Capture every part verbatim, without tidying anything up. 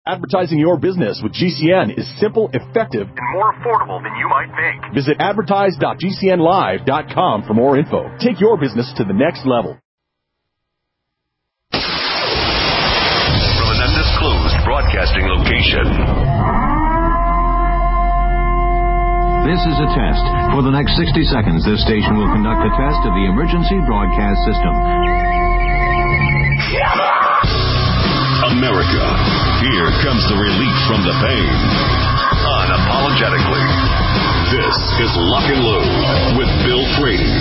Advertising your business with G C N is simple, effective, and more affordable than you might think. Visit advertise dot g c n live dot com for more info. Take your business to the next level. From an undisclosed broadcasting location. This is a test. For the next sixty seconds, this station will conduct a test of the emergency broadcast system. America, here comes the relief from the pain. Unapologetically. This is Lock and Load with Bill Frady.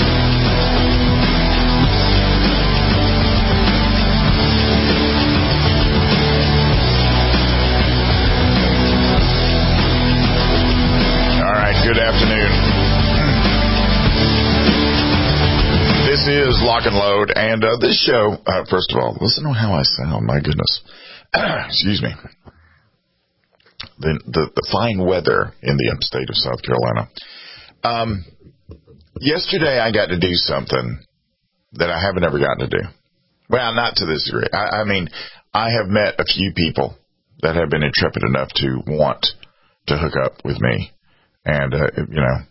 All right, good afternoon. This is Lock and Load, and uh, this show, uh, first of all, listen to how I sound, my goodness. Excuse me. The, the the fine weather in the upstate of South Carolina. Um, yesterday I got to do something that I haven't ever gotten to do. Well, not to this degree. I, I mean, I have met a few people that have been intrepid enough to want to hook up with me, and, uh, you know,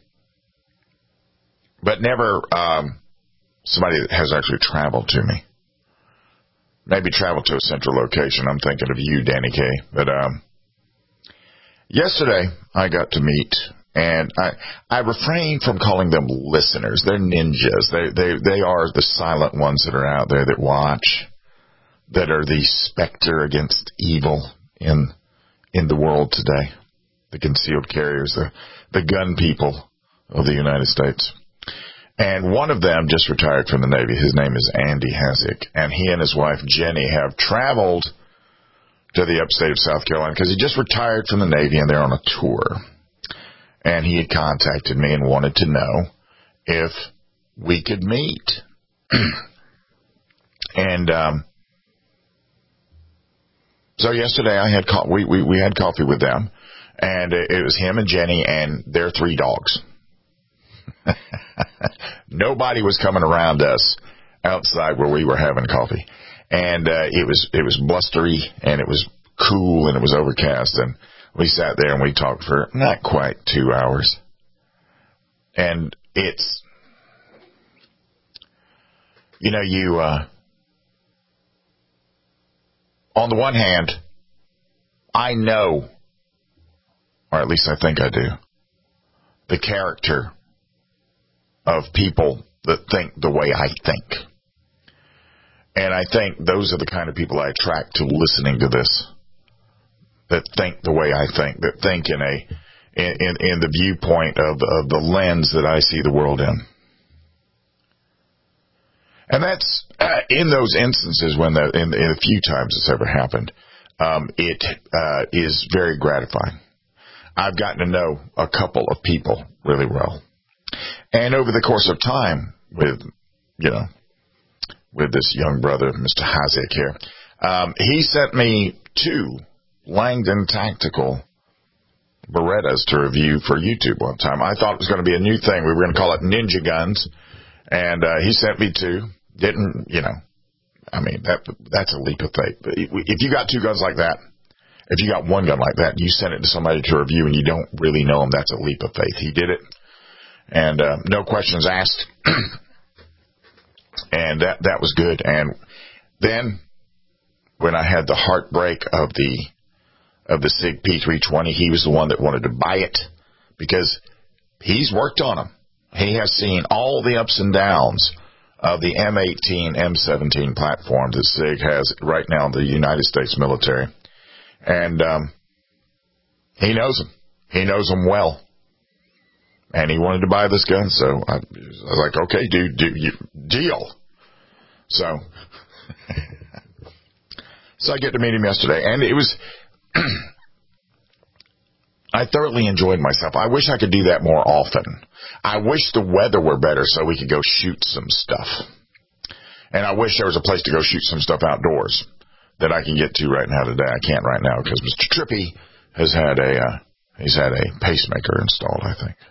but never um, somebody that has actually traveled to me. Maybe travel to a central location. I'm thinking of you, Danny Kaye. But um, yesterday, I got to meet, and I I refrain from calling them listeners. They're ninjas. They they they are the silent ones that are out there that watch, that are the specter against evil in in the world today. The concealed carriers, the the gun people of the United States. And one of them just retired from the Navy. His name is Andy Hasek. And he and his wife, Jenny, have traveled to the upstate of South Carolina because he just retired from the Navy and they're on a tour. And he had contacted me and wanted to know if we could meet. and um, so yesterday I had co- we, we, we had coffee with them. And it was him and Jenny and their three dogs. Nobody was coming around us outside where we were having coffee, and uh, it was it was blustery and it was cool and it was overcast, and we sat there and we talked for not quite two hours. And it's, you know, you uh, on the one hand, I know, or at least I think I do, the character of people that think the way I think. And I think those are the kind of people I attract to listening to this, that think the way I think, that think in a in, in the viewpoint of, of the lens that I see the world in. And that's uh, in those instances when the, in, in a few times it's ever happened, um, it uh, is very gratifying. I've gotten to know a couple of people really well. And over the course of time with, you know, with this young brother, Mister Hasek here, um, he sent me two Langdon Tactical Berettas to review for YouTube one time. I thought it was going to be a new thing. We were going to call it Ninja Guns. And uh, he sent me two. Didn't, you know, I mean, that that's a leap of faith. If you got two guns like that, if you got one gun like that, you send it to somebody to review and you don't really know them, that's a leap of faith. He did it. And uh, no questions asked. And that that was good. And then when I had the heartbreak of the of the SIG P three twenty, he was the one that wanted to buy it because he's worked on them. He has seen all the ups and downs of the M eighteen, M seventeen platform that SIG has right now in the United States military. And um, he knows them. He knows them well. And he wanted to buy this gun, so I, I was like, okay, dude, do, you, deal. So, so I get to meet him yesterday, and it was, I thoroughly enjoyed myself. I wish I could do that more often. I wish the weather were better so we could go shoot some stuff. And I wish there was a place to go shoot some stuff outdoors that I can get to right now today. I can't right now because Mister Trippy has had a, uh, he's had a pacemaker installed, I think.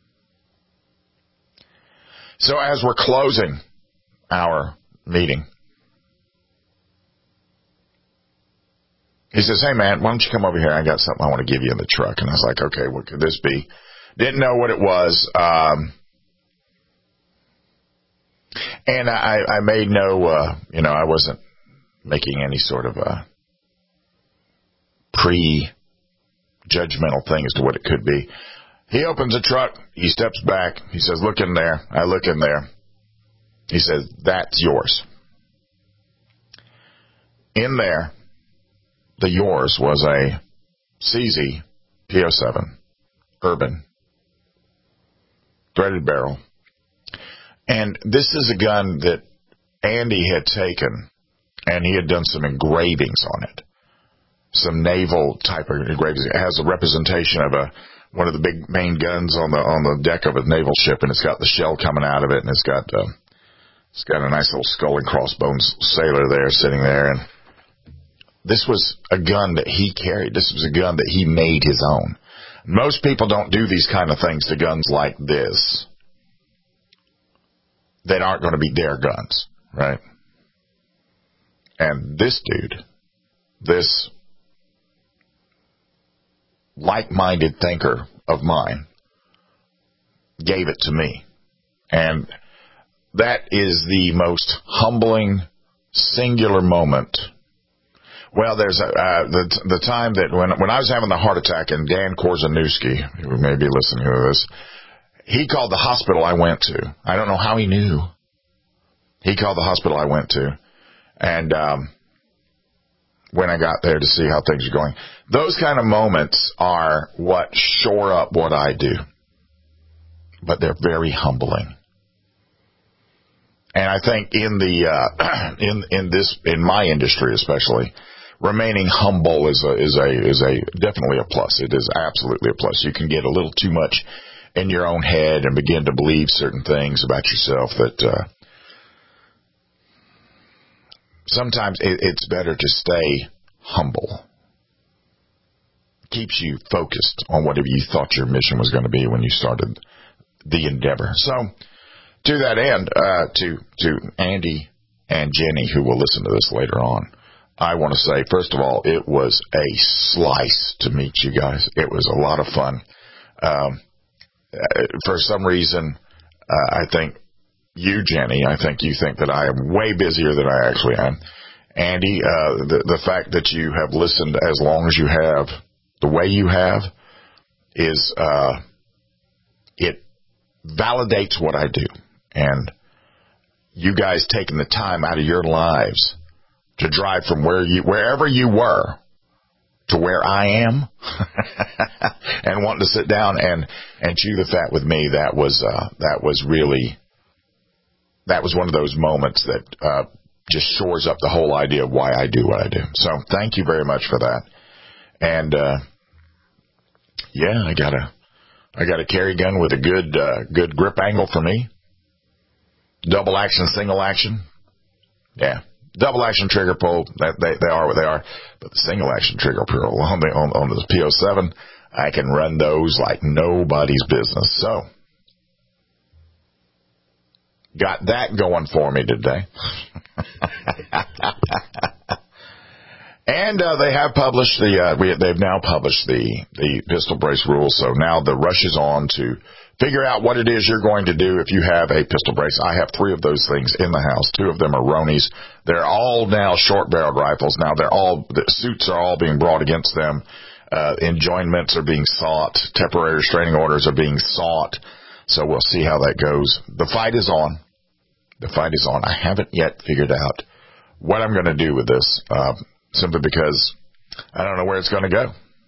So as we're closing our meeting, he says, hey, man, why don't you come over here? I got something I want to give you in the truck. And I was like, okay, what could this be? Didn't know what it was. Um, and I, I made no, uh, you know, I wasn't making any sort of a pre-judgmental thing as to what it could be. He opens the truck. He steps back. He says, look in there. I look in there. He says, that's yours. In there, the yours was a C Z P oh seven Urban threaded barrel. And this is a gun that Andy had taken, and he had done some engravings on it. Some naval type of engravings. It has a representation of a one of the big main guns on the on the deck of a naval ship, and it's got the shell coming out of it, and it's got uh, it's got a nice little skull and crossbones sailor there sitting there. And this was a gun that he carried. This was a gun that he made his own. Most people don't do these kind of things to guns like this that aren't going to be their guns, right? And this dude, this like-minded thinker of mine, gave it to me. And that is the most humbling, singular moment. Well, there's a, uh, the the time that when when I was having the heart attack, and Dan Korzeniowski, who may be listening to this, he called the hospital I went to. I don't know how he knew. He called the hospital I went to, and um, when I got there to see how things are going, those kind of moments are what shore up what I do, but they're very humbling. And I think in the uh, in in this in my industry especially, remaining humble is a is a is a definitely a plus. It is absolutely a plus. You can get a little too much in your own head and begin to believe certain things about yourself that uh, sometimes it, it's better to stay humble. Keeps you focused on whatever you thought your mission was going to be when you started the endeavor. So, to that end, uh, to to Andy and Jenny, who will listen to this later on, I want to say, first of all, it was a slice to meet you guys. It was a lot of fun. Um, for some reason, uh, I think you, Jenny, I think you think that I am way busier than I actually am. Andy, uh, the, the fact that you have listened as long as you have, the way you have, is uh, it validates what I do. And you guys taking the time out of your lives to drive from where you, wherever you were to where I am and wanting to sit down and, and chew the fat with me, that was, uh, that was really, that was one of those moments that, uh, just shores up the whole idea of why I do what I do. So thank you very much for that. And, uh, yeah, I got a, I got a carry gun with a good, uh, good grip angle for me. Double action, single action. Yeah. Double action trigger pull, that they, they are what they are. But the single action trigger pull on the, on, on the P oh seven, I can run those like nobody's business. So, got that going for me today. And uh, they have published the, uh, we, they've now published the, the pistol brace rules. So now the rush is on to figure out what it is you're going to do if you have a pistol brace. I have three of those things in the house. Two of them are Ronies. They're all now short-barreled rifles. Now they're all, the suits are all being brought against them. Uh, enjoinments are being sought. Temporary restraining orders are being sought. So we'll see how that goes. The fight is on. The fight is on. I haven't yet figured out what I'm going to do with this, uh, simply because I don't know where it's going to go.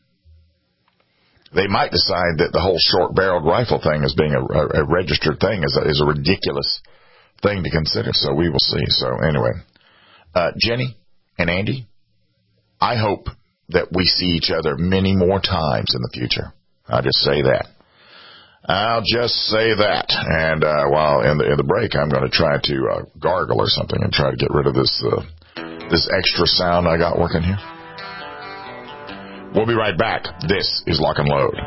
They might decide that the whole short-barreled rifle thing as being a, a, a registered thing is a, is a ridiculous thing to consider. So we will see. So anyway, uh, Jenny and Andy, I hope that we see each other many more times in the future. I'll just say that. I'll just say that. And uh, while in the, in the break, I'm going to try to uh, gargle or something and try to get rid of this uh, this extra sound I got working here. We'll be right back. This is Lock and Load.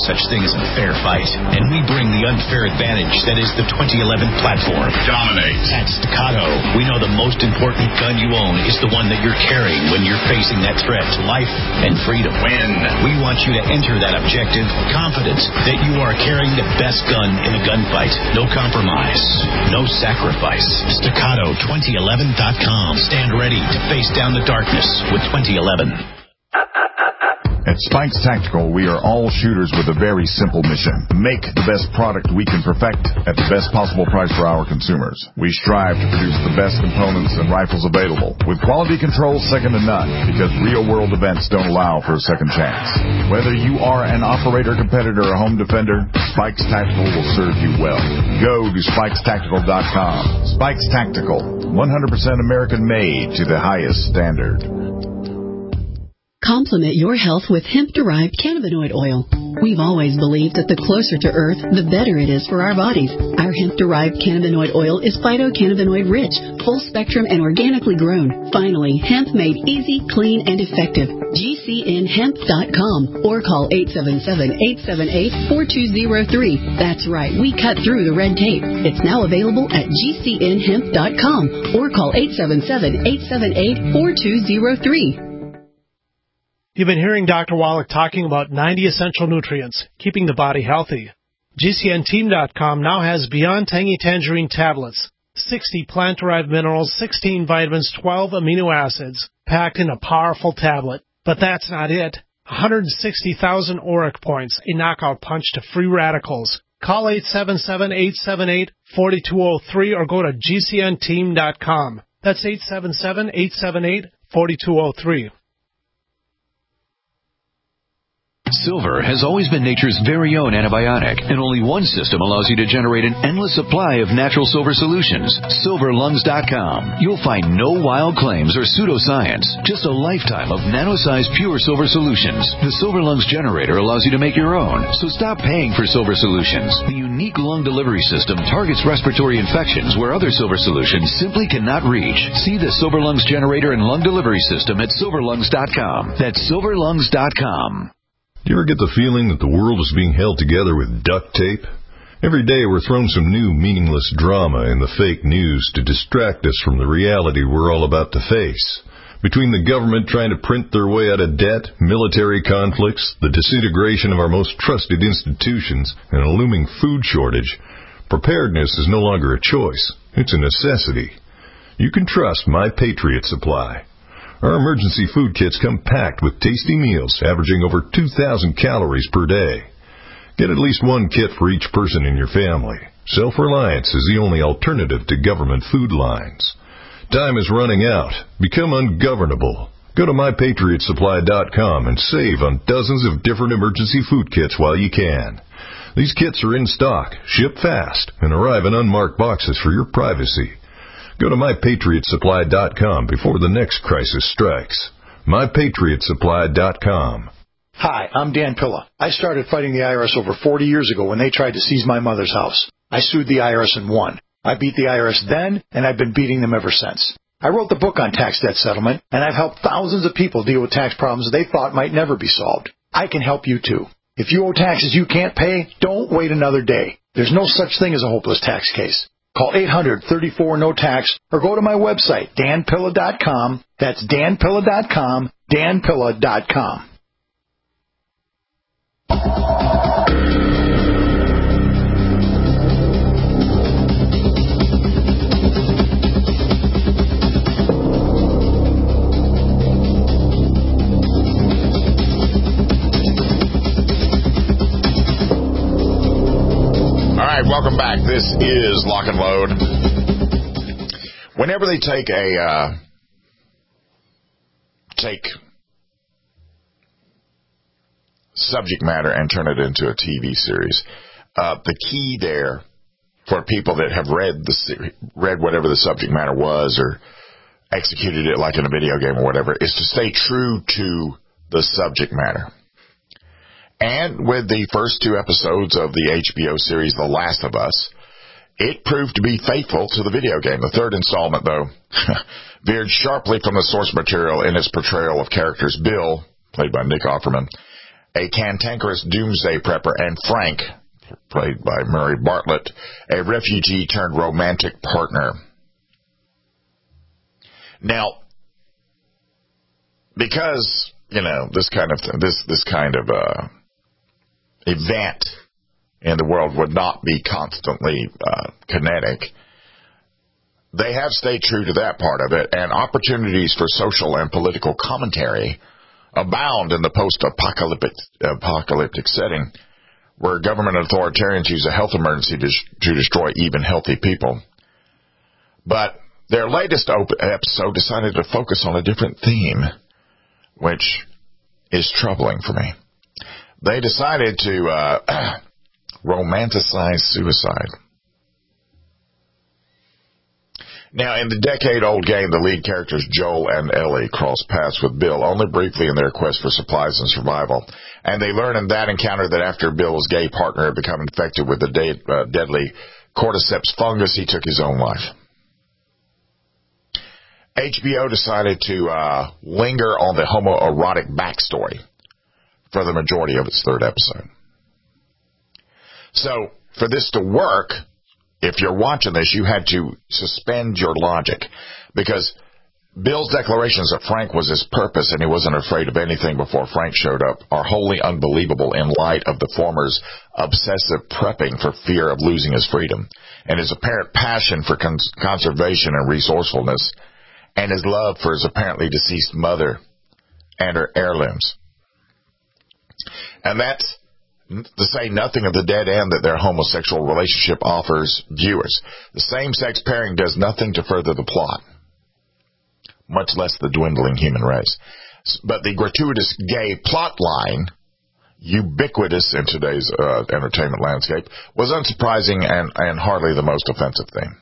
such thing as a fair fight, and we bring the unfair advantage that is the twenty eleven platform. Dominate. At Staccato, we know the most important gun you own is the one that you're carrying when you're facing that threat to life and freedom. Win. We want you to enter that objective confident that you are carrying the best gun in a gunfight. No compromise. No sacrifice. Staccato twenty eleven dot com. Stand ready to face down the darkness with twenty eleven. At Spikes Tactical, we are all shooters with a very simple mission. Make the best product we can perfect at the best possible price for our consumers. We strive to produce the best components and rifles available, with quality control second to none, because real-world events don't allow for a second chance. Whether you are an operator, competitor, or home defender, Spikes Tactical will serve you well. Go to spikes tactical dot com. Spikes Tactical, one hundred percent American-made to the highest standard. Complement your health with hemp-derived cannabinoid oil. We've always believed that the closer to Earth, the better it is for our bodies. Our hemp-derived cannabinoid oil is phytocannabinoid-rich, full-spectrum, and organically grown. Finally, hemp made easy, clean, and effective. G C N hemp dot com or call eight seven seven, eight seven eight, four two zero three. That's right, we cut through the red tape. It's now available at G C N hemp dot com or call eight seven seven, eight seven eight, four two zero three. You've been hearing Doctor Wallach talking about ninety essential nutrients, keeping the body healthy. G C N team dot com now has Beyond Tangy Tangerine tablets, sixty plant-derived minerals, sixteen vitamins, twelve amino acids, packed in a powerful tablet. But that's not it. one hundred sixty thousand auric points, a knockout punch to free radicals. Call eight seven seven, eight seven eight, four two zero three or go to G C N team dot com. That's eight seven seven, eight seven eight, four two zero three. Silver has always been nature's very own antibiotic, and only one system allows you to generate an endless supply of natural silver solutions. silver lungs dot com. You'll find no wild claims or pseudoscience, just a lifetime of nano-sized pure silver solutions. The Silver Lungs generator allows you to make your own, so stop paying for silver solutions. The unique lung delivery system targets respiratory infections where other silver solutions simply cannot reach. See the Silver Lungs generator and lung delivery system at silver lungs dot com. That's silver lungs dot com. Do you ever get the feeling that the world is being held together with duct tape? Every day we're thrown some new meaningless drama in the fake news to distract us from the reality we're all about to face. Between the government trying to print their way out of debt, military conflicts, the disintegration of our most trusted institutions, and a looming food shortage, preparedness is no longer a choice. It's a necessity. You can trust My Patriot Supply. Our emergency food kits come packed with tasty meals averaging over two thousand calories per day. Get at least one kit for each person in your family. Self-reliance is the only alternative to government food lines. Time is running out. Become ungovernable. Go to my patriot supply dot com and save on dozens of different emergency food kits while you can. These kits are in stock, ship fast, and arrive in unmarked boxes for your privacy. Go to my patriot supply dot com before the next crisis strikes. my patriot supply dot com. Hi, I'm Dan Pilla. I started fighting the I R S over forty years ago when they tried to seize my mother's house. I sued the I R S and won. I beat the I R S then, and I've been beating them ever since. I wrote the book on tax debt settlement, and I've helped thousands of people deal with tax problems they thought might never be solved. I can help you too. If you owe taxes you can't pay, don't wait another day. There's no such thing as a hopeless tax case. Call eight hundred, thirty-four, no tax or go to my website, dan pilla dot com. That's dan pilla dot com, dan pilla dot com. Welcome back. This is Lock and Load. Whenever they take a uh, take subject matter and turn it into a T V series, uh, the key there for people that have read the read whatever the subject matter was or executed it like in a video game or whatever is to stay true to the subject matter. And with the first two episodes of the H B O series The Last of Us, it proved to be faithful to the video game. The third installment, though, veered sharply from the source material in its portrayal of characters. Bill, played by Nick Offerman, a cantankerous doomsday prepper, and Frank, played by Murray Bartlett, a refugee turned romantic partner. Now, because, you know, this kind of th- this this kind of uh, event in the world would not be constantly uh, kinetic, they have stayed true to that part of it, and opportunities for social and political commentary abound in the post-apocalyptic apocalyptic setting, where government authoritarians use a health emergency to, to destroy even healthy people. But their latest op- episode decided to focus on a different theme, which is troubling for me. They decided to uh, romanticize suicide. Now, in the decade-old game, the lead characters Joel and Ellie cross paths with Bill only briefly in their quest for supplies and survival. And they learn in that encounter that after Bill's gay partner had become infected with the de- uh, deadly cordyceps fungus, he took his own life. H B O decided to uh, linger on the homoerotic backstory for the majority of its third episode. So, for this to work, if you're watching this, you had to suspend your logic, because Bill's declarations that Frank was his purpose and he wasn't afraid of anything before Frank showed up are wholly unbelievable in light of the former's obsessive prepping for fear of losing his freedom, and his apparent passion for cons- conservation and resourcefulness, and his love for his apparently deceased mother and her heirlooms. And that's to say nothing of the dead end that their homosexual relationship offers viewers. The same-sex pairing does nothing to further the plot, much less the dwindling human race. But the gratuitous gay plot line, ubiquitous in today's uh, entertainment landscape, was unsurprising and, and hardly the most offensive thing.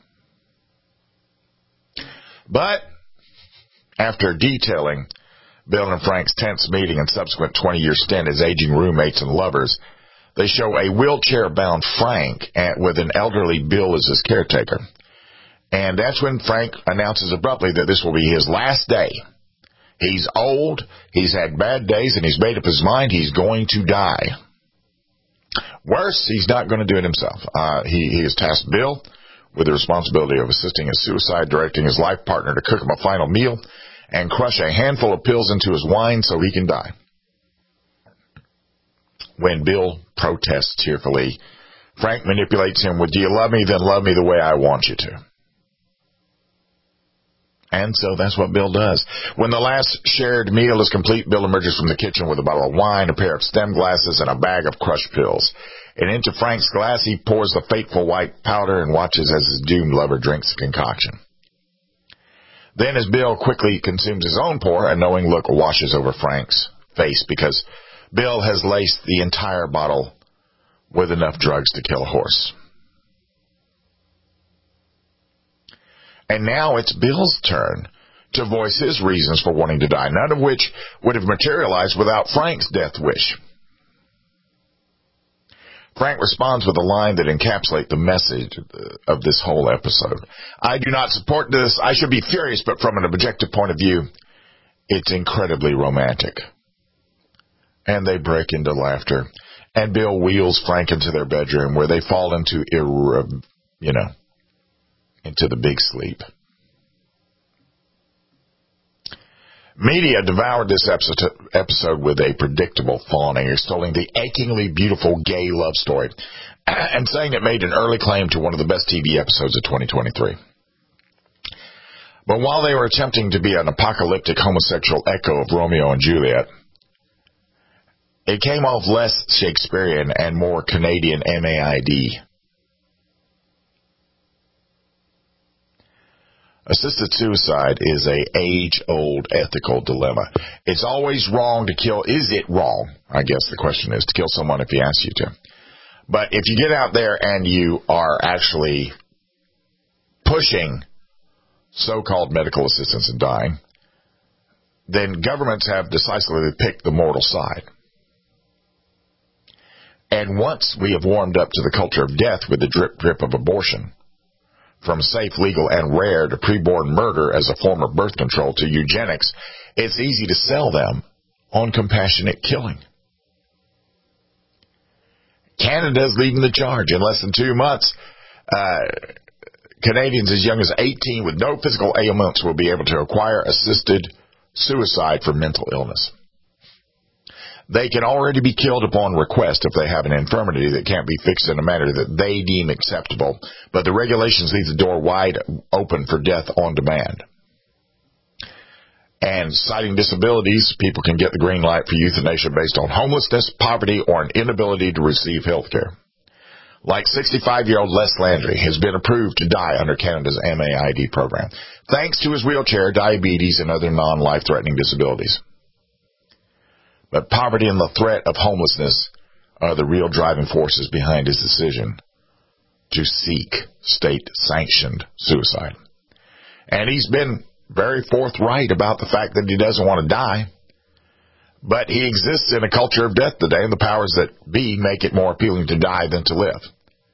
But after detailing Bill and Frank's tense meeting and subsequent twenty-year stint as aging roommates and lovers, they show a wheelchair-bound Frank with an elderly Bill as his caretaker. And that's when Frank announces abruptly that this will be his last day. He's old, he's had bad days, and he's made up his mind he's going to die. Worse, he's not going to do it himself. Uh, he, he has tasked Bill with the responsibility of assisting his suicide, directing his life partner to cook him a final meal, and crush a handful of pills into his wine so he can die. When Bill protests tearfully, Frank manipulates him with, "Do you love me? Then love me the way I want you to." And so that's what Bill does. When the last shared meal is complete, Bill emerges from the kitchen with a bottle of wine, a pair of stem glasses, and a bag of crushed pills. And into Frank's glass, he pours the fateful white powder and watches as his doomed lover drinks the concoction. Then, as Bill quickly consumes his own pour, a knowing look washes over Frank's face because Bill has laced the entire bottle with enough drugs to kill a horse. And now it's Bill's turn to voice his reasons for wanting to die, none of which would have materialized without Frank's death wish. Frank responds with a line that encapsulates the message of this whole episode. "I do not support this. I should be furious, but from an objective point of view, it's incredibly romantic." And they break into laughter, and Bill wheels Frank into their bedroom, where they fall into, irre- you know, into the big sleep. Media devoured this episode with a predictable fawning, extolling the achingly beautiful gay love story, and saying it made an early claim to one of the best T V episodes of twenty twenty-three. But while they were attempting to be an apocalyptic homosexual echo of Romeo and Juliet, it came off less Shakespearean and more Canadian M A I D. Assisted suicide is a age-old ethical dilemma. It's always wrong to kill. Is it wrong? I guess the question is to kill someone if he asks you to. But if you get out there and you are actually pushing so-called medical assistance in dying, then governments have decisively picked the mortal side. And once we have warmed up to the culture of death with the drip-drip of abortion, from safe, legal, and rare to preborn murder as a form of birth control to eugenics, it's easy to sell them on compassionate killing. Canada's leading the charge. In less than two months, uh, Canadians as young as eighteen with no physical ailments will be able to acquire assisted suicide for mental illness. They can already be killed upon request if they have an infirmity that can't be fixed in a manner that they deem acceptable, but the regulations leave the door wide open for death on demand. And citing disabilities, people can get the green light for euthanasia based on homelessness, poverty, or an inability to receive health care. Like sixty-five-year-old Les Landry has been approved to die under Canada's M A I D program, thanks to his wheelchair, diabetes, and other non-life-threatening disabilities. But poverty and the threat of homelessness are the real driving forces behind his decision to seek state-sanctioned suicide. And he's been very forthright about the fact that he doesn't want to die, but he exists in a culture of death today, and the powers that be make it more appealing to die than to live.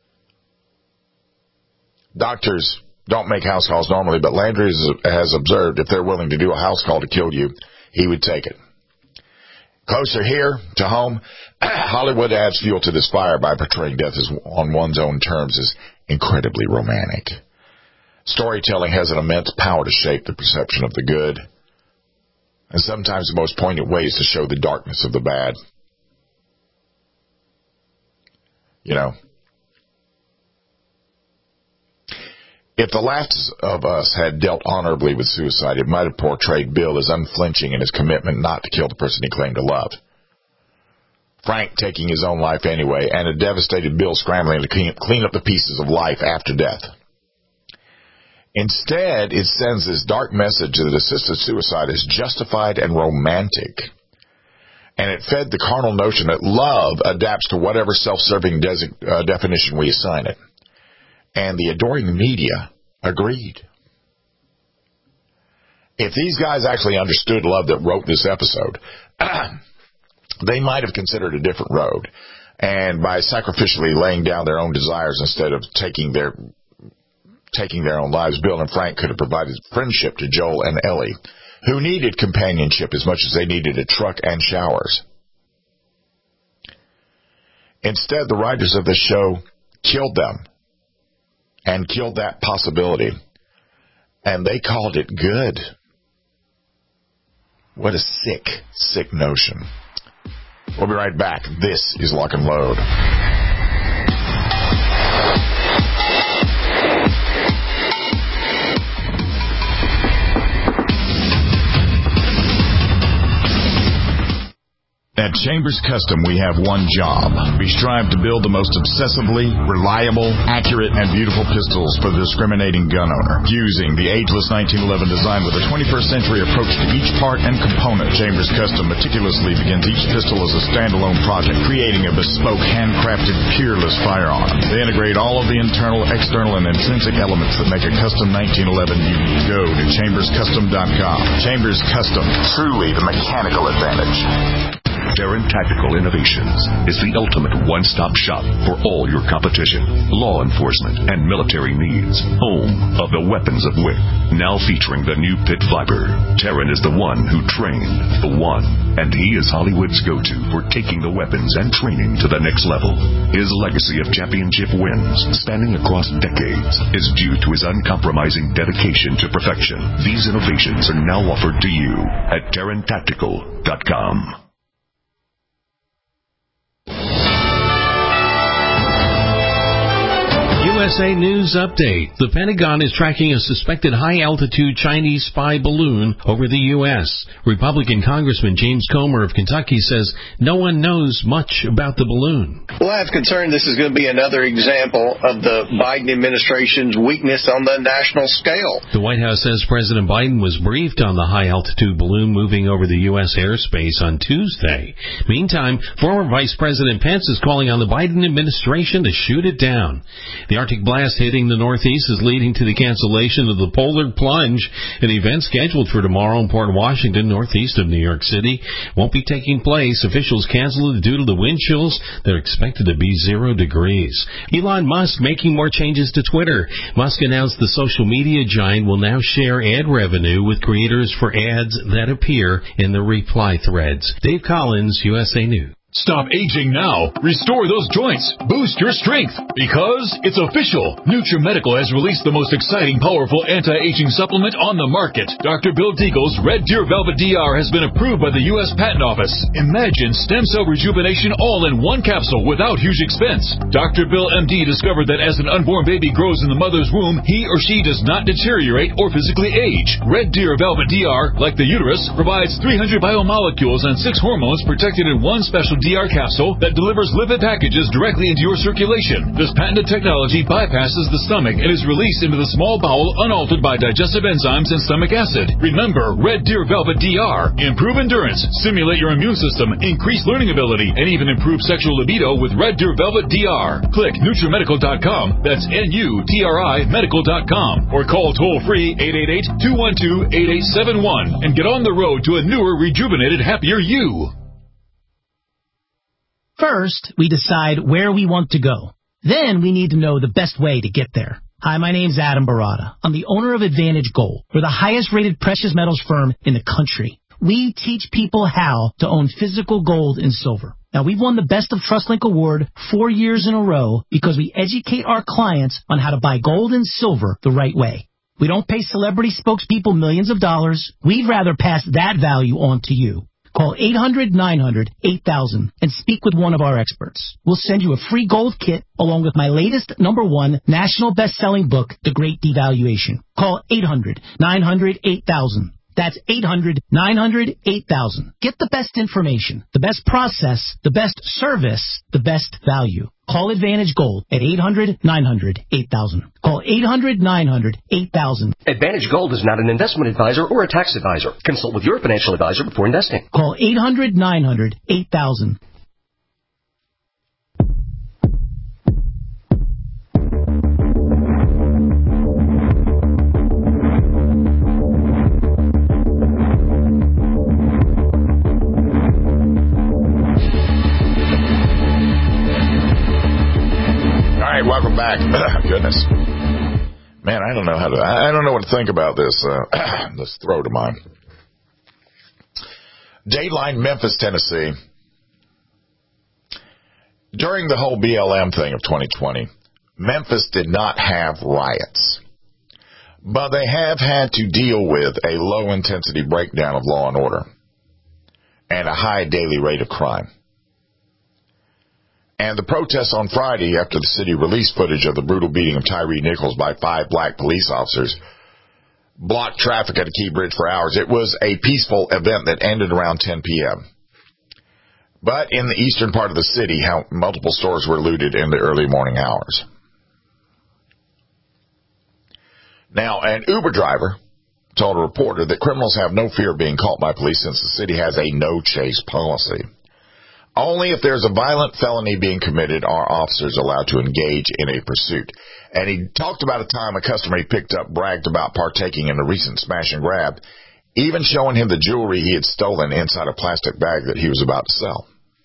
Doctors don't make house calls normally, but Landry has observed if they're willing to do a house call to kill you, he would take it. Closer here to home, Hollywood adds fuel to this fire by portraying death as on one's own terms as incredibly romantic. Storytelling has an immense power to shape the perception of the good, and sometimes the most poignant ways to show the darkness of the bad. You know, if the last of us had dealt honorably with suicide, it might have portrayed Bill as unflinching in his commitment not to kill the person he claimed to love. Frank taking his own life anyway, and a devastated Bill scrambling to clean, clean up the pieces of life after death. Instead, it sends this dark message that assisted suicide is justified and romantic. And it fed the carnal notion that love adapts to whatever self-serving des- uh, definition we assign it. And the adoring media agreed. If these guys actually understood love that wrote this episode, they might have considered a different road. And by sacrificially laying down their own desires instead of taking their taking their own lives, Bill and Frank could have provided friendship to Joel and Ellie, who needed companionship as much as they needed a truck and showers. Instead, the writers of this show killed them and killed that possibility, and they called it good. What a sick, sick notion. We'll be right back. This is Lock and Load. At Chambers Custom, we have one job. We strive to build the most obsessively, reliable, accurate, and beautiful pistols for the discriminating gun owner. Using the ageless nineteen eleven design with a twenty-first century approach to each part and component, Chambers Custom meticulously begins each pistol as a standalone project, creating a bespoke, handcrafted, peerless firearm. They integrate all of the internal, external, and intrinsic elements that make a custom nineteen eleven unique. Go to chambers custom dot com. Chambers Custom, truly the mechanical advantage. Terran Tactical Innovations is the ultimate one-stop shop for all your competition, law enforcement, and military needs. Home of the weapons of Wick. Now featuring the new Pit Viper. Terran is the one who trained the one, and he is Hollywood's go-to for taking the weapons and training to the next level. His legacy of championship wins, spanning across decades, is due to his uncompromising dedication to perfection. These innovations are now offered to you at Terran Tactical dot com. U S A News Update. The Pentagon is tracking a suspected high-altitude Chinese spy balloon over the U S. Republican Congressman James Comer of Kentucky says no one knows much about the balloon. Well, I have concern this is going to be another example of the Biden administration's weakness on the national scale. The White House says President Biden was briefed on the high-altitude balloon moving over the U S airspace on Tuesday. Meantime, former Vice President Pence is calling on the Biden administration to shoot it down. The Arctic blast hitting the Northeast is leading to the cancellation of the polar plunge, an event scheduled for tomorrow in Port Washington, northeast of New York City. Won't be taking place. Officials canceled it due to the wind chills that are expected to be zero degrees. Elon Musk making more changes to Twitter. Musk announced the social media giant will now share ad revenue with creators for ads that appear in the reply threads. Dave Collins, U S A News. Stop aging now. Restore those joints. Boost your strength. Because it's official. NutriMedical has released the most exciting, powerful anti-aging supplement on the market. Doctor Bill Deagle's Red Deer Velvet D R has been approved by the U S Patent Office. Imagine stem cell rejuvenation all in one capsule without huge expense. Doctor Bill M D discovered that as an unborn baby grows in the mother's womb, he or she does not deteriorate or physically age. Red Deer Velvet D R, like the uterus, provides three hundred biomolecules and six hormones protected in one special D R capsule that delivers lipid packages directly into your circulation. This patented technology bypasses the stomach and is released into the small bowel unaltered by digestive enzymes and stomach acid. Remember, Red Deer Velvet D R. Improve endurance, stimulate your immune system, increase learning ability, and even improve sexual libido with Red Deer Velvet D R. Click NutriMedical dot com. That's N U T R I Medical dot com. Or call toll-free eight eight eight, two one two, eight eight seven one and get on the road to a newer, rejuvenated, happier you. First, we decide where we want to go. Then we need to know the best way to get there. Hi, my name's Adam Barada. I'm the owner of Advantage Gold. We're the highest-rated precious metals firm in the country. We teach people how to own physical gold and silver. Now, we've won the Best of TrustLink Award four years in a row because we educate our clients on how to buy gold and silver the right way. We don't pay celebrity spokespeople millions of dollars. We'd rather pass that value on to you. Call eight hundred, nine hundred, eight thousand and speak with one of our experts. We'll send you a free gold kit along with my latest number one national best-selling book, The Great Devaluation. Call eight hundred, nine hundred, eight thousand. That's eight hundred, nine hundred, eight thousand. Get the best information, the best process, the best service, the best value. Call Advantage Gold at eight hundred, nine hundred, eight thousand. Call eight hundred, nine hundred, eight thousand. Advantage Gold is not an investment advisor or a tax advisor. Consult with your financial advisor before investing. Call eight hundred, nine hundred, eight thousand. Welcome back. Goodness, man, I don't know how to. I don't know what to think about this. Uh, this throat of mine. Dateline, Memphis, Tennessee. During the whole B L M thing of twenty twenty, Memphis did not have riots, but they have had to deal with a low-intensity breakdown of law and order and a high daily rate of crime. And the protests on Friday, after the city released footage of the brutal beating of Tyree Nichols by five black police officers, blocked traffic at a key bridge for hours. It was a peaceful event that ended around ten p.m. But in the eastern part of the city, how multiple stores were looted in the early morning hours. Now, an Uber driver told a reporter that criminals have no fear of being caught by police since the city has a no-chase policy. Only if there's a violent felony being committed are officers allowed to engage in a pursuit. And he talked about a time a customer he picked up bragged about partaking in a recent smash and grab, even showing him the jewelry he had stolen inside a plastic bag that he was about to sell.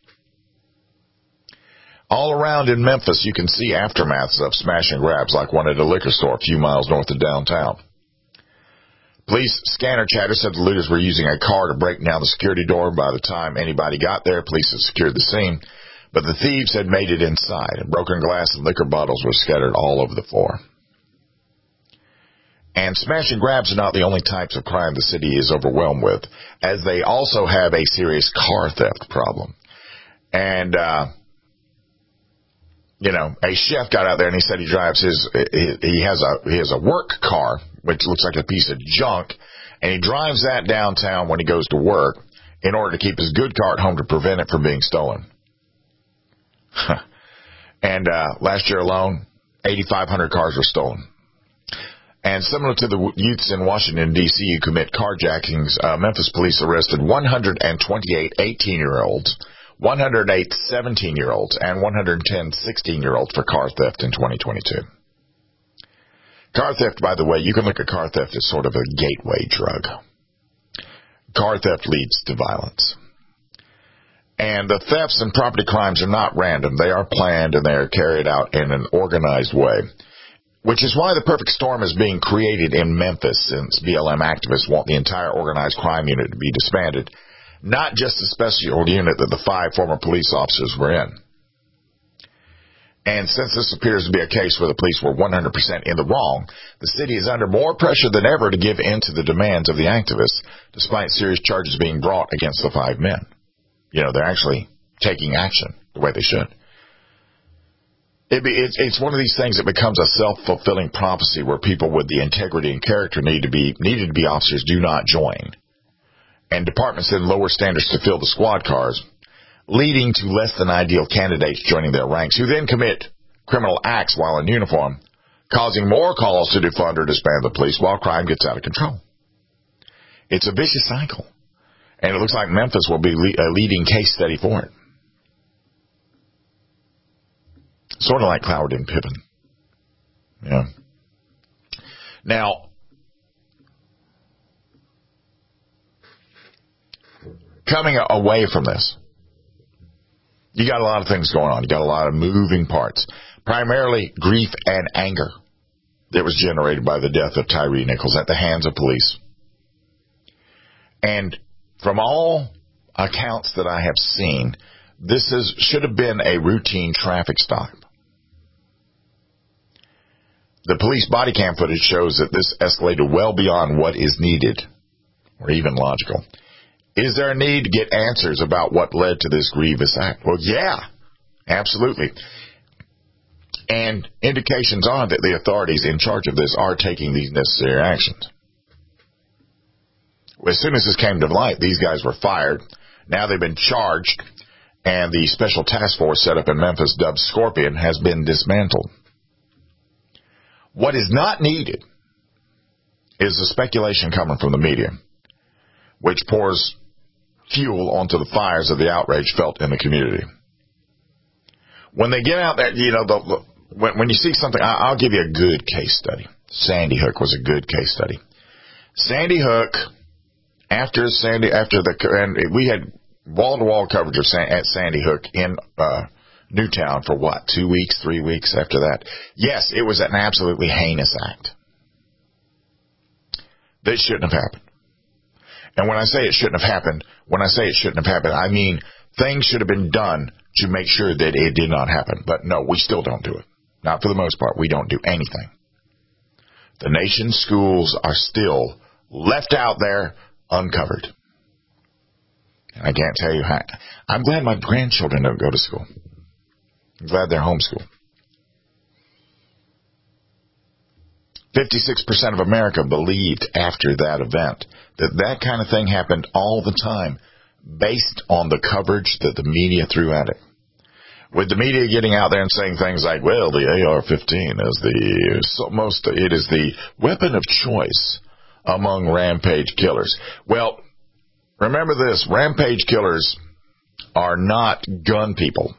All around in Memphis, you can see aftermaths of smash and grabs, like one at a liquor store a few miles north of downtown. Police scanner chatter said the looters were using a car to break down the security door. By the time anybody got there, police had secured the scene, but the thieves had made it inside, and broken glass and liquor bottles were scattered all over the floor. And smash and grabs are not the only types of crime the city is overwhelmed with, as they also have a serious car theft problem. And, uh, you know, a chef got out there and he said he drives his, he has a, he has a work car, which looks like a piece of junk, and he drives that downtown when he goes to work in order to keep his good car at home to prevent it from being stolen. And uh, last year alone, eighty-five hundred cars were stolen. And similar to the youths in Washington, D C who commit carjackings, uh, Memphis police arrested one hundred twenty-eight eighteen-year-olds, one hundred eight seventeen-year-olds, and one hundred ten sixteen-year-olds for car theft in twenty twenty-two. Car theft, by the way, you can look at car theft as sort of a gateway drug. Car theft leads to violence. And the thefts and property crimes are not random. They are planned and they are carried out in an organized way, which is why the perfect storm is being created in Memphis, since B L M activists want the entire organized crime unit to be disbanded. not just the special unit that the five former police officers were in. And since this appears to be a case where the police were one hundred percent in the wrong, the city is under more pressure than ever to give in to the demands of the activists, despite serious charges being brought against the five men. You know, they're actually taking action the way they should. It be, it's, it's one of these things that becomes a self-fulfilling prophecy where people with the integrity and character need to be needed to be officers do not join. And departments then lower standards to fill the squad cars, leading to less than ideal candidates joining their ranks, who then commit criminal acts while in uniform, causing more calls to defund or disband the police while crime gets out of control. It's a vicious cycle, and it looks like Memphis will be a leading case study for it. Sort of like Cloward and Pippin. Yeah. Now, coming away from this, you got a lot of things going on. You got a lot of moving parts. Primarily grief and anger that was generated by the death of Tyree Nichols at the hands of police. And from all accounts that I have seen, this is should have been a routine traffic stop. The police body cam footage shows that this escalated well beyond what is needed or even logical. Is there a need to get answers about what led to this grievous act? Well, yeah, absolutely. And indications are that the authorities in charge of this are taking these necessary actions. As soon as this came to light, these guys were fired. Now they've been charged, and the special task force set up in Memphis, dubbed Scorpion, has been dismantled. What is not needed is the speculation coming from the media, which pours fuel onto the fires of the outrage felt in the community. When they get out there, you know, the, the, when, when you see something, I, I'll give you a good case study. Sandy Hook was a good case study. Sandy Hook, after Sandy, after the, and we had wall-to-wall coverage of San, at Sandy Hook in uh, Newtown for what, two weeks, three weeks after that. Yes, it was an absolutely heinous act. That shouldn't have happened. And when I say it shouldn't have happened, when I say it shouldn't have happened, I mean things should have been done to make sure that it did not happen. But no, we still don't do it. Not for the most part. We don't do anything. The nation's schools are still left out there uncovered. And I can't tell you how. I'm glad my grandchildren don't go to school. I'm glad they're homeschooled. fifty-six percent of America believed after that event that that kind of thing happened all the time based on the coverage that the media threw at it. With the media getting out there and saying things like, well, the A R fifteen is the most, it is the weapon of choice among rampage killers. Well, remember this, rampage killers are not gun people.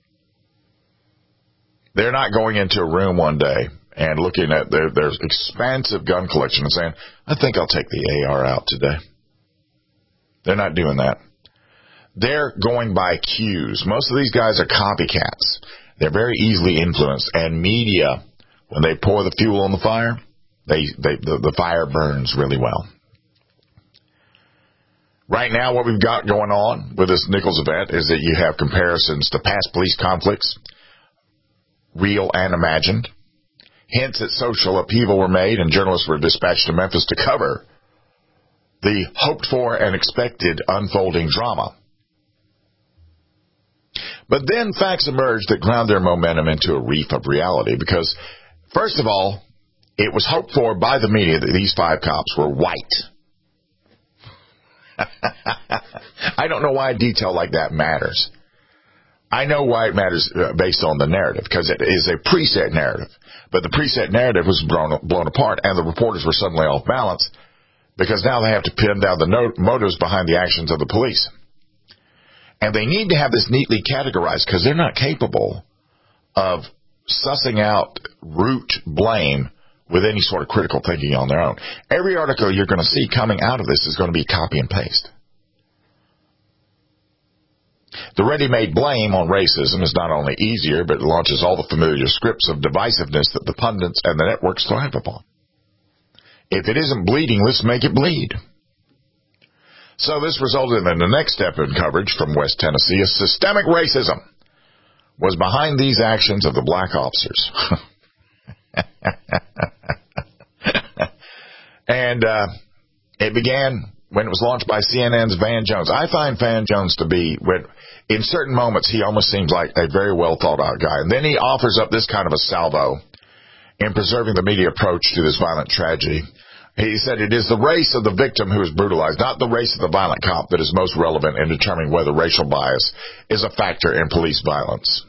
They're not going into a room one day and looking at their, their expansive gun collection and saying, I think I'll take the A R out today. They're not doing that. They're going by cues. Most of these guys are copycats. They're very easily influenced. And media, when they pour the fuel on the fire, they, they the, the fire burns really well. Right now, what we've got going on with this Nichols event is that you have comparisons to past police conflicts, real and imagined. Hints at social upheaval were made, and journalists were dispatched to Memphis to cover the hoped-for and expected unfolding drama. But then facts emerged that ground their momentum into a reef of reality because, first of all, it was hoped for by the media that these five cops were white. I don't know why a detail like that matters. I know why it matters based on the narrative, because it is a preset narrative. But the preset narrative was blown, blown apart, and the reporters were suddenly off balance because now they have to pin down the no- motives behind the actions of the police. And they need to have this neatly categorized because they're not capable of sussing out root blame with any sort of critical thinking on their own. Every article you're going to see coming out of this is going to be copy and paste. The ready-made blame on racism is not only easier, but it launches all the familiar scripts of divisiveness that the pundits and the networks thrive upon. If it isn't bleeding, let's make it bleed. So this resulted in the next step in coverage from West Tennessee. A systemic racism was behind these actions of the black officers. And uh, it began when it was launched by C N N's Van Jones. I find Van Jones to be, when, in certain moments, he almost seems like a very well thought out guy. And then he offers up this kind of a salvo in preserving the media approach to this violent tragedy. He said it is the race of the victim who is brutalized, not the race of the violent cop, that is most relevant in determining whether racial bias is a factor in police violence.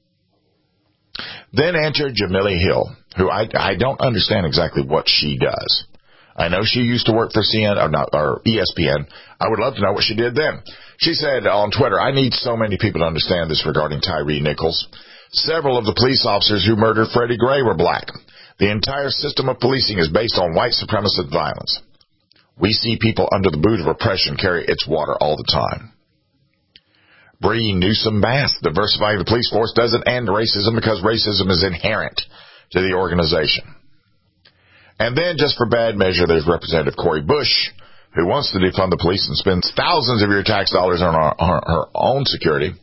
Then entered Jamila Hill, who I, I don't understand exactly what she does. I know she used to work for C N N, or, not, or E S P N. I would love to know what she did then. She said on Twitter, I need so many people to understand this regarding Tyree Nichols. Several of the police officers who murdered Freddie Gray were black. The entire system of policing is based on white supremacist violence. We see people under the boot of oppression carry its water all the time. Bree Newsom Bass, diversifying the police force doesn't end racism because racism is inherent to the organization. And then, just for bad measure, there's Representative Cori Bush, who wants to defund the police and spends thousands of your tax dollars on her, her, her own security.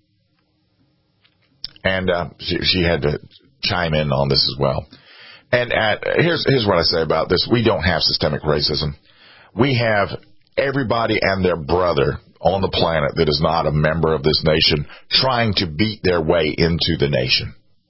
And uh, she, she had to chime in on this as well. And at, here's, here's what I say about this. We don't have systemic racism. We have everybody and their brother on the planet that is not a member of this nation trying to beat their way into the nation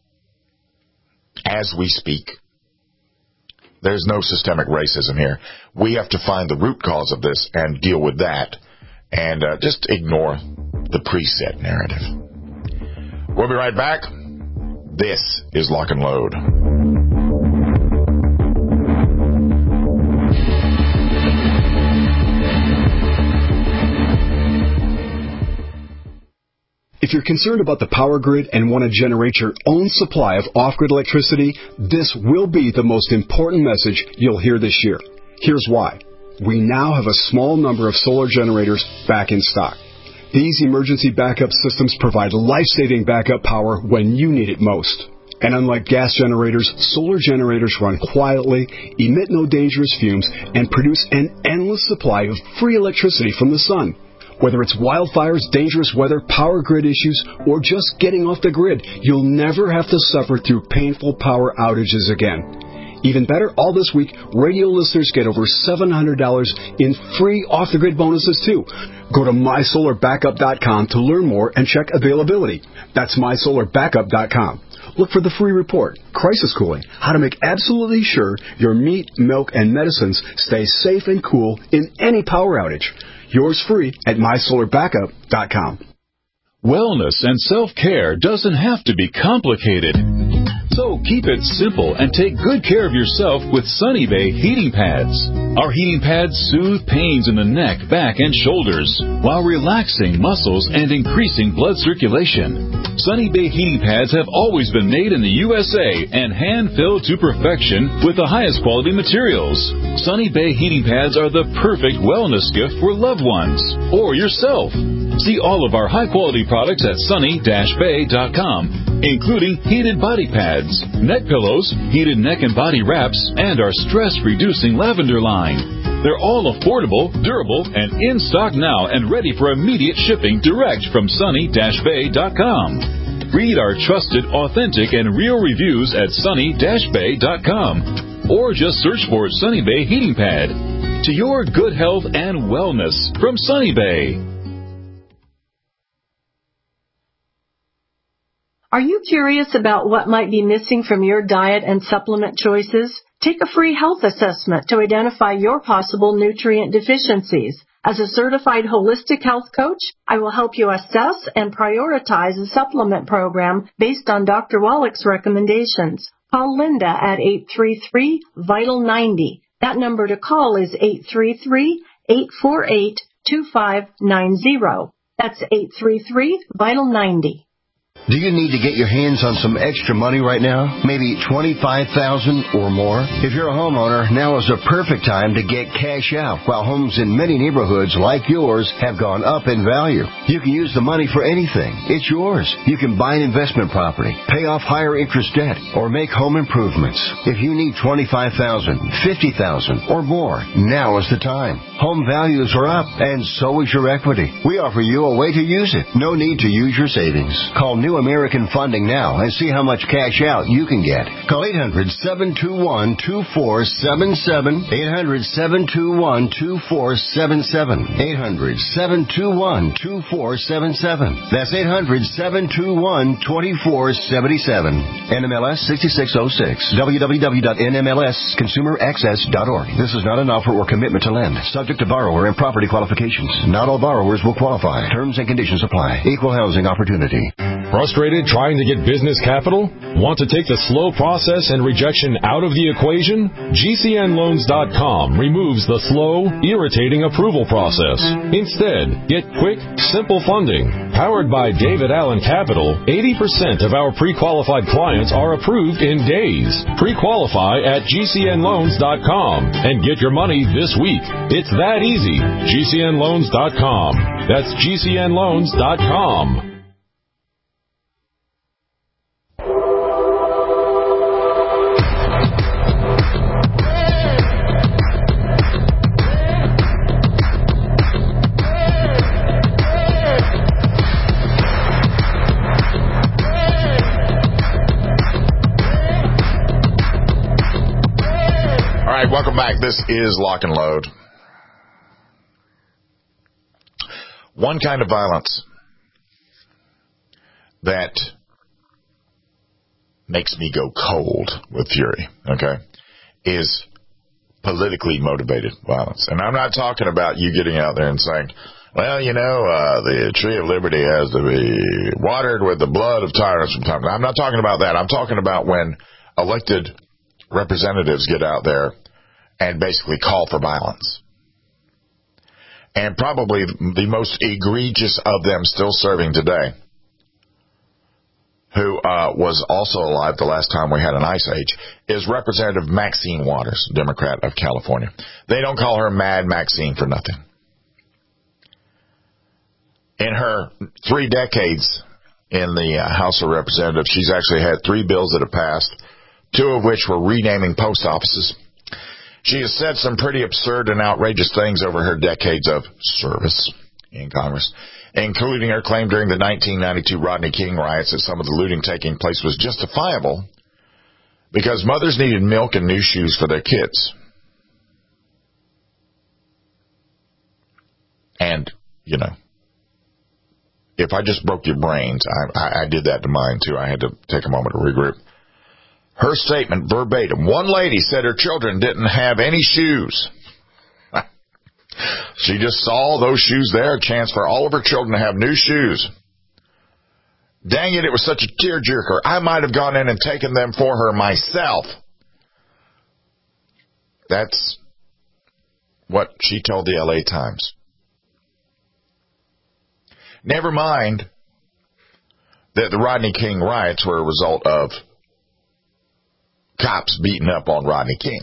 as we speak. There's no systemic racism here. We have to find the root cause of this and deal with that, and uh, just ignore the preset narrative. We'll be right back. This is Lock and Load. If you're concerned about the power grid and want to generate your own supply of off-grid electricity, this will be the most important message you'll hear this year. Here's why. We now have a small number of solar generators back in stock. These emergency backup systems provide life-saving backup power when you need it most. And unlike gas generators, solar generators run quietly, emit no dangerous fumes, and produce an endless supply of free electricity from the sun. Whether it's wildfires, dangerous weather, power grid issues, or just getting off the grid, you'll never have to suffer through painful power outages again. Even better, all this week, radio listeners get over seven hundred dollars in free off-the-grid bonuses, too. Go to my solar backup dot com to learn more and check availability. That's my solar backup dot com. Look for the free report, Crisis Cooling, how to make absolutely sure your meat, milk, and medicines stay safe and cool in any power outage. Yours free at my solar backup dot com. Wellness and self-care doesn't have to be complicated. So keep it simple and take good care of yourself with Sunny Bay heating pads. Our heating pads soothe pains in the neck, back, and shoulders while relaxing muscles and increasing blood circulation. Sunny Bay heating pads have always been made in the U S A and hand-filled to perfection with the highest quality materials. Sunny Bay heating pads are the perfect wellness gift for loved ones or yourself. See all of our high-quality products at sunny dash bay dot com, including heated body pads, neck pillows, heated neck and body wraps, and our stress-reducing lavender line. They're all affordable, durable, and in stock now and ready for immediate shipping direct from sunny dash bay dot com. Read our trusted, authentic, and real reviews at sunny dash bay dot com, or just search for Sunny Bay Heating Pad. To your good health and wellness from Sunny Bay. Are you curious about what might be missing from your diet and supplement choices? Take a free health assessment to identify your possible nutrient deficiencies. As a certified holistic health coach, I will help you assess and prioritize a supplement program based on Doctor Wallach's recommendations. Call Linda at eight three three, vital ninety. That number to call is eight three three, eight four eight, two five nine zero. That's eight three three, vital ninety. Do you need to get your hands on some extra money right now? Maybe twenty-five thousand dollars or more? If you're a homeowner, now is the perfect time to get cash out while homes in many neighborhoods like yours have gone up in value. You can use the money for anything. It's yours. You can buy an investment property, pay off higher interest debt, or make home improvements. If you need twenty-five thousand dollars, fifty thousand dollars, or more, now is the time. Home values are up, and so is your equity. We offer you a way to use it. No need to use your savings. Call New American Funding now and see how much cash out you can get. Call eight hundred, seven two one, two four seven seven, eight hundred, seven two one, two four seven seven, eight hundred, seven two one, two four seven seven. That's eight hundred, seven two one, two four seven seven. N M L S sixty-six oh six. w w w dot n m l s consumer access dot org. This is not an offer or commitment to lend. Subject to borrower and property qualifications. Not all borrowers will qualify. Terms and conditions apply. Equal housing opportunity. Frustrated trying to get business capital? Want to take the slow process and rejection out of the equation? G C N loans dot com removes the slow, irritating approval process. Instead, get quick, simple funding. Powered by David Allen Capital, eighty percent of our pre-qualified clients are approved in days. Pre-qualify at G C N loans dot com and get your money this week. It's that easy. G C N loans dot com. That's G C N loans dot com. Welcome back. This is Lock and Load. One kind of violence that makes me go cold with fury, okay, is politically motivated violence. And I'm not talking about you getting out there and saying, well, you know, uh, the tree of liberty has to be watered with the blood of tyrants from time to time. I'm not talking about that. I'm talking about when elected representatives get out there and basically call for violence. And probably the most egregious of them still serving today, who uh, was also alive the last time we had an ice age, is Representative Maxine Waters, Democrat of California. They don't call her Mad Maxine for nothing. In her three decades in the uh, House of Representatives, she's actually had three bills that have passed, two of which were renaming post offices. She has said some pretty absurd and outrageous things over her decades of service in Congress, including her claim during the nineteen ninety-two Rodney King riots that some of the looting taking place was justifiable because mothers needed milk and new shoes for their kids. And, you know, if I just broke your brains, I, I, I did that to mine, too. I had to take a moment to regroup. Her statement, verbatim, one lady said her children didn't have any shoes. She just saw those shoes there, a chance for all of her children to have new shoes. Dang it, it was such a tearjerker. I might have gone in and taken them for her myself. That's what she told the L A Times. Never mind that the Rodney King riots were a result of cops beating up on Rodney King,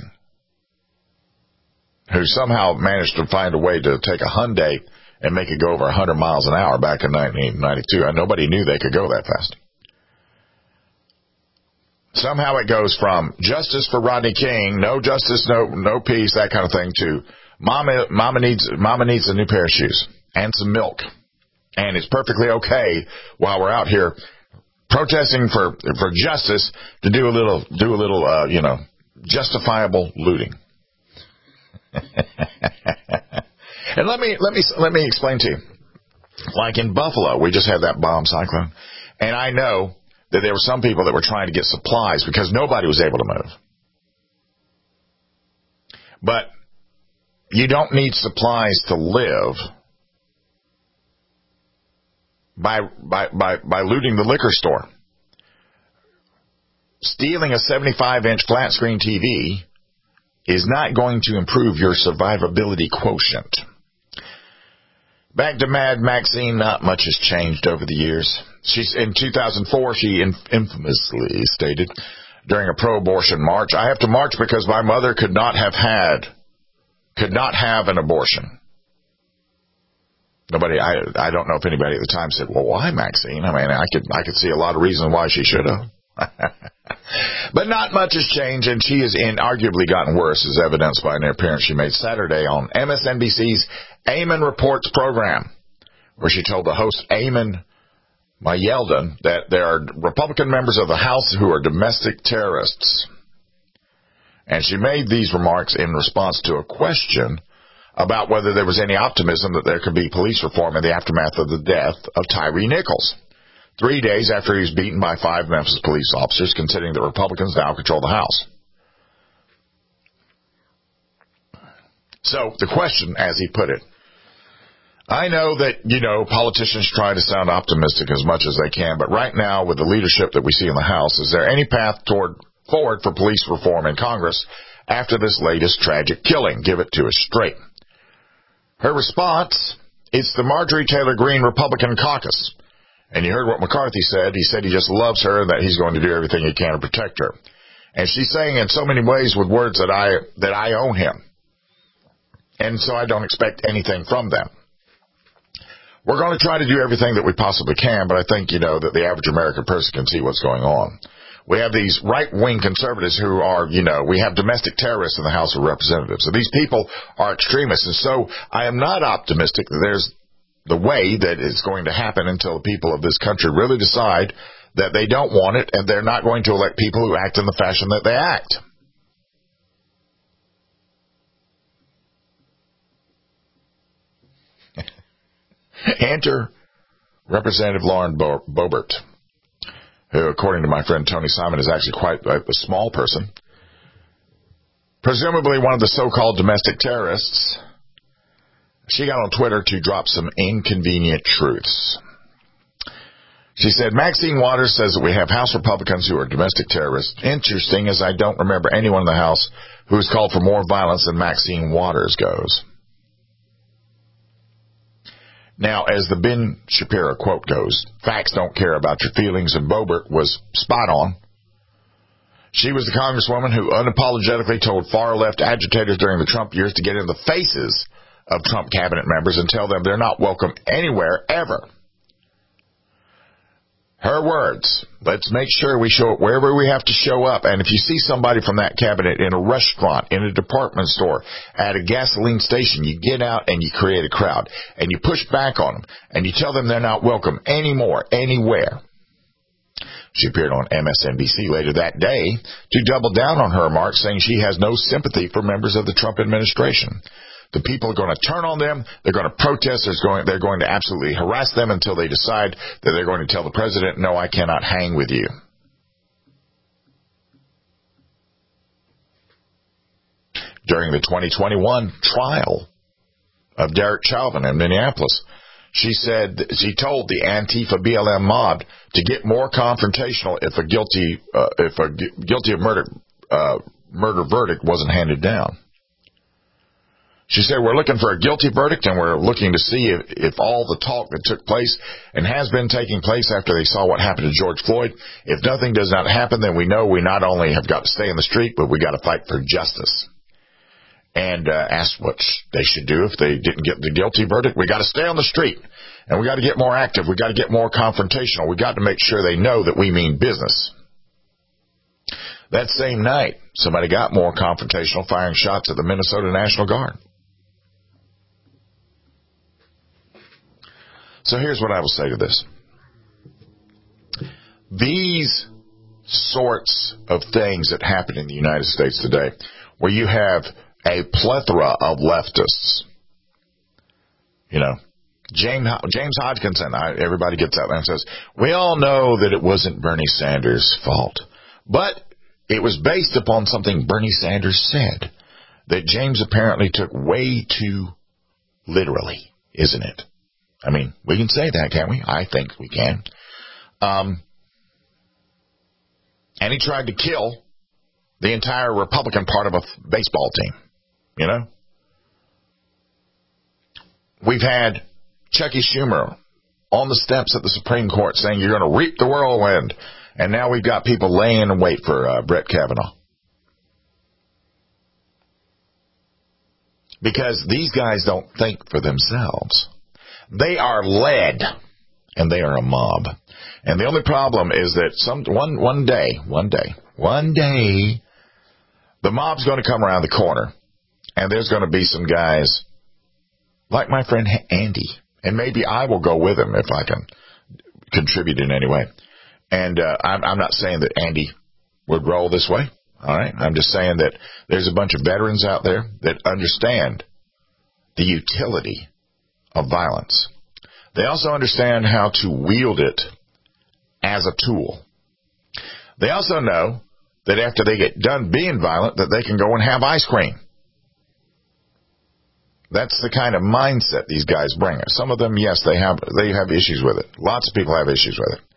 who somehow managed to find a way to take a Hyundai and make it go over one hundred miles an hour back in nineteen ninety-two, and nobody knew they could go that fast. Somehow it goes from justice for Rodney King, no justice, no no peace, that kind of thing, to mama mama needs mama needs a new pair of shoes and some milk, and it's perfectly okay while we're out here protesting for for justice to do a little do a little uh, you know justifiable looting. And let me let me let me explain to you. Like in Buffalo, we just had that bomb cyclone, and I know that there were some people that were trying to get supplies because nobody was able to move. But you don't need supplies to live by by by by looting the liquor store. Stealing a seventy-five inch flat screen T V is not going to improve your survivability quotient. Back to Mad Maxine, not much has changed over the years. She's in two thousand four, she infamously stated during a pro-abortion march, "I have to march because my mother could not have had, could not have an abortion." Nobody, I, I don't know if anybody at the time said, "Well, why, Maxine?" I mean, I could, I could see a lot of reasons why she should have. But not much has changed, and she has inarguably gotten worse, as evidenced by an appearance she made Saturday on M S N B C's Eamon Reports program, where she told the host, Eamon Mayelden, that there are Republican members of the House who are domestic terrorists. And she made these remarks in response to a question about whether there was any optimism that there could be police reform in the aftermath of the death of Tyree Nichols, three days after he was beaten by five Memphis police officers, considering that Republicans now control the House. So, the question, as he put it, I know that, you know, politicians try to sound optimistic as much as they can, but right now, with the leadership that we see in the House, is there any path toward forward for police reform in Congress after this latest tragic killing? Give it to us straight. Her response, it's the Marjorie Taylor Greene Republican caucus. And you heard what McCarthy said. He said he just loves her and that he's going to do everything he can to protect her. And she's saying in so many ways with words that I, that I own him. And so I don't expect anything from them. We're going to try to do everything that we possibly can, but I think, you know, that the average American person can see what's going on. We have these right-wing conservatives who are, you know, we have domestic terrorists in the House of Representatives. So these people are extremists. And so I am not optimistic that there's the way that it's going to happen until the people of this country really decide that they don't want it and they're not going to elect people who act in the fashion that they act. Enter Representative Lauren Bo- Boebert, who, according to my friend Tony Simon, is actually quite a, a small person. Presumably one of the so-called domestic terrorists. She got on Twitter to drop some inconvenient truths. She said, Maxine Waters says that we have House Republicans who are domestic terrorists. Interesting, as I don't remember anyone in the House who has called for more violence than Maxine Waters goes. Now, as the Ben Shapiro quote goes, facts don't care about your feelings, and Boebert was spot on. She was the congresswoman who unapologetically told far-left agitators during the Trump years to get in the faces of Trump cabinet members and tell them they're not welcome anywhere, ever. Her words, let's make sure we show up wherever we have to show up. And if you see somebody from that cabinet in a restaurant, in a department store, at a gasoline station, you get out and you create a crowd. And you push back on them. And you tell them they're not welcome anymore, anywhere. She appeared on M S N B C later that day to double down on her remarks, saying she has no sympathy for members of the Trump administration. The people are going to turn on them. They're going to protest. There's going, they're going to absolutely harass them until they decide that they're going to tell the president, no, I cannot hang with you. During the twenty twenty-one trial of Derek Chauvin in Minneapolis, she said, she told the Antifa B L M mob to get more confrontational if a guilty, uh, if a gu- guilty of murder, uh, murder verdict wasn't handed down. She said, we're looking for a guilty verdict, and we're looking to see if, if all the talk that took place and has been taking place after they saw what happened to George Floyd, if nothing does not happen, then we know we not only have got to stay in the street, but we got to fight for justice. And uh, asked what they should do if they didn't get the guilty verdict. We got to stay on the street, and we got to get more active. We got to get more confrontational. We got to make sure they know that we mean business. That same night, somebody got more confrontational, firing shots at the Minnesota National Guard. So here's what I will say to this. These sorts of things that happen in the United States today, where you have a plethora of leftists, you know, James, James Hodgkinson, I, everybody gets out there and says, we all know that it wasn't Bernie Sanders' fault, but it was based upon something Bernie Sanders said that James apparently took way too literally, isn't it? I mean, we can say that, can't we? I think we can. Um, and he tried to kill the entire Republican part of a baseball team, you know? We've had Chucky Schumer on the steps at the Supreme Court saying you're going to reap the whirlwind. And now we've got people laying in wait for uh, Brett Kavanaugh. Because these guys don't think for themselves. They are led, and they are a mob. And the only problem is that some one one day, one day, one day, the mob's going to come around the corner, and there's going to be some guys like my friend Andy, and maybe I will go with him if I can contribute in any way. And uh, I'm, I'm not saying that Andy would roll this way, all right? I'm just saying that there's a bunch of veterans out there that understand the utility of violence. They also understand how to wield it as a tool. They also know that after they get done being violent, that they can go and have ice cream. That's the kind of mindset these guys bring. Some of them, yes, they have they have issues with it. Lots of people have issues with it.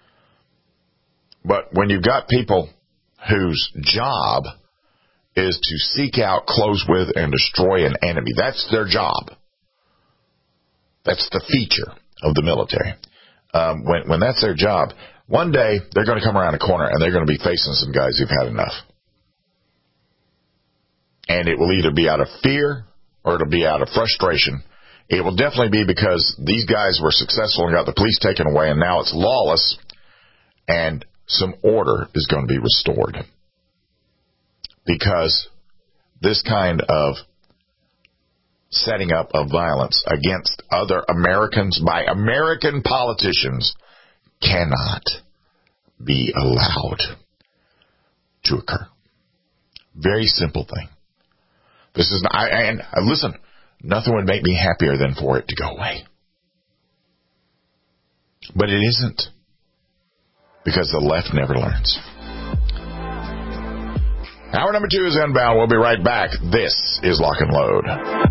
But when you've got people whose job is to seek out, close with, and destroy an enemy, that's their job. That's the feature of the military. Um, when, when that's their job, one day they're going to come around a corner and they're going to be facing some guys who've had enough. And it will either be out of fear or it'll be out of frustration. It will definitely be because these guys were successful and got the police taken away, and now it's lawless, and some order is going to be restored. Because this kind of setting up of violence against other Americans by American politicians cannot be allowed to occur. Very simple thing. This is not, I, and uh, listen, nothing would make me happier than for it to go away. But it isn't. Because the left never learns. Hour number two is Unbound. We'll be right back. This is Lock and Load.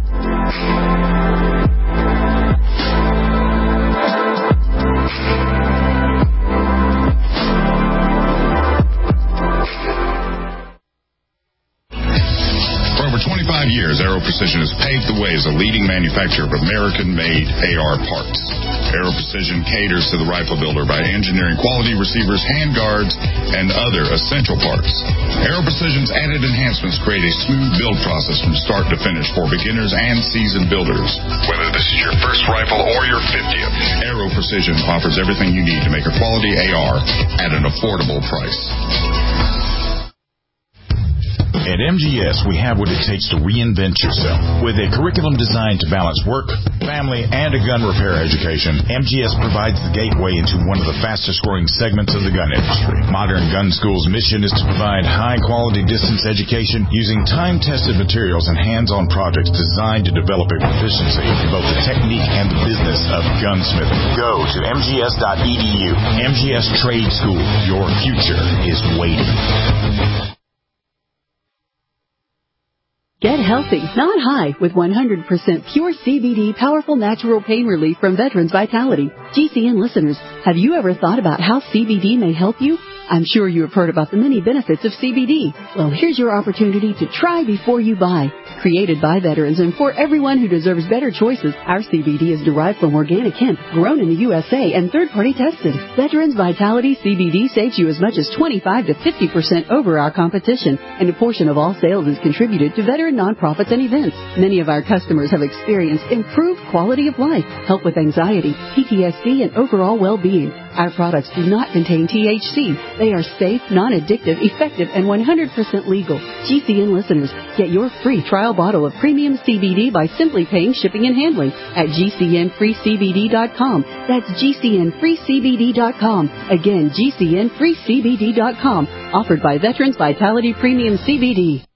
For over twenty-five years, Aero Precision has paved the way as a leading manufacturer of American-made A R parts. Aero Precision caters to the rifle builder by engineering quality receivers, handguards, and other essential parts. Aero Precision's added enhancements create a smooth build process from start to finish for beginners and seasoned builders. Whether this is your first rifle or your fiftieth, Aero Precision offers everything you need to make a quality A R at an affordable price. At M G S, we have what it takes to reinvent yourself. With a curriculum designed to balance work, family, and a gun repair education, M G S provides the gateway into one of the fastest-growing segments of the gun industry. Modern Gun School's mission is to provide high-quality distance education using time-tested materials and hands-on projects designed to develop a proficiency in both the technique and the business of gunsmithing. Go to M G S dot E D U. M G S Trade School. Your future is waiting. Get healthy, not high, with one hundred percent pure C B D powerful natural pain relief from Veterans Vitality. G C N listeners, have you ever thought about how C B D may help you? I'm sure you have heard about the many benefits of C B D. Well, here's your opportunity to try before you buy. Created by veterans and for everyone who deserves better choices, our C B D is derived from organic hemp, grown in the U S A, and third-party tested. Veterans Vitality C B D saves you as much as twenty-five to fifty percent over our competition, and a portion of all sales is contributed to veteran nonprofits and events. Many of our customers have experienced improved quality of life, help with anxiety, P T S D, and overall well-being. Our products do not contain T H C. They are safe, non-addictive, effective, and one hundred percent legal. G C N listeners, get your free trial bottle of premium C B D by simply paying shipping and handling at G C N free C B D dot com. That's G C N free C B D dot com. Again, G C N free C B D dot com. Offered by Veterans Vitality Premium C B D.